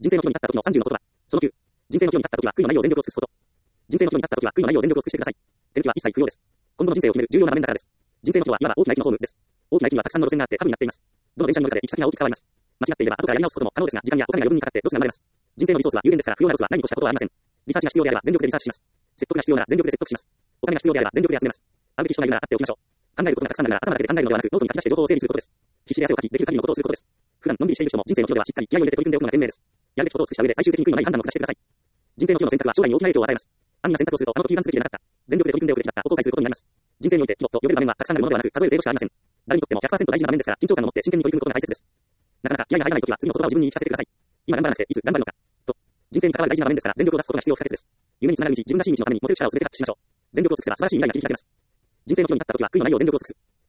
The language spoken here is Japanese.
人生の岐路に立った時の30の言葉。その9。人生の岐路に立った時は悔いのないよう全力を尽くすこと。人生の岐路に立った時は悔いのないよう全力を尽くしてください。手抜きは一切不要です。今後の人生を決める重要な場面だからです。人生の岐路はいわば大きな駅のホームです。大きな駅にはたくさんの路線があってハブになっています。どの電車に乗るかで行き先が大きく変わります。間違っていれば後からやり直すことも可能ですが、時間やお金が余分にかかってロスが生まれます。人生のリソースは有限ですから不要なロスは何もしたことはありません。リサーチが必要であれば全力でリサーチします。説得が必要なら全力で説得します。お金が必要であれば全力で集めます。会うべき人がいるなら会っておきましょう。考えることがたくさんなら頭だけで考えるのではなく、ノートに書き出して情報を整理することです。必死で汗をかき、できる限りのことをすることです。普段のんびりしている人も人生の岐路ではしっかり気合を入れて取り組んでおくのが賢明です。やるべきことを尽くした上で最終的に悔いのない判断を下してください。人生の岐路の選択は将来に大きな影響を与えます。安易な選択をするとあの時油断すべきでなかった。全力で取り組んでおくべきだったと後悔することになります。人生において岐路と呼べる場面はたくさんあるものではなく、数える程度しかありません。誰にとっても 100% 大事な場面ですから、緊張感を持って真剣に取り組むことが大切です。なかなか気合が入らないときは次の言葉を自分に言い聞かせてください。今頑張らなくていつ頑張るのか。と。人生に関わる大事な場面ですから全力を出すことが必要不可欠です。夢につながる道、自分らしい道のために持てる力を全て発揮しましょう。全力を尽くせば素晴らしい未来が切り開けます。人生の岐路に立ったときは悔いのないよう全力を尽くす。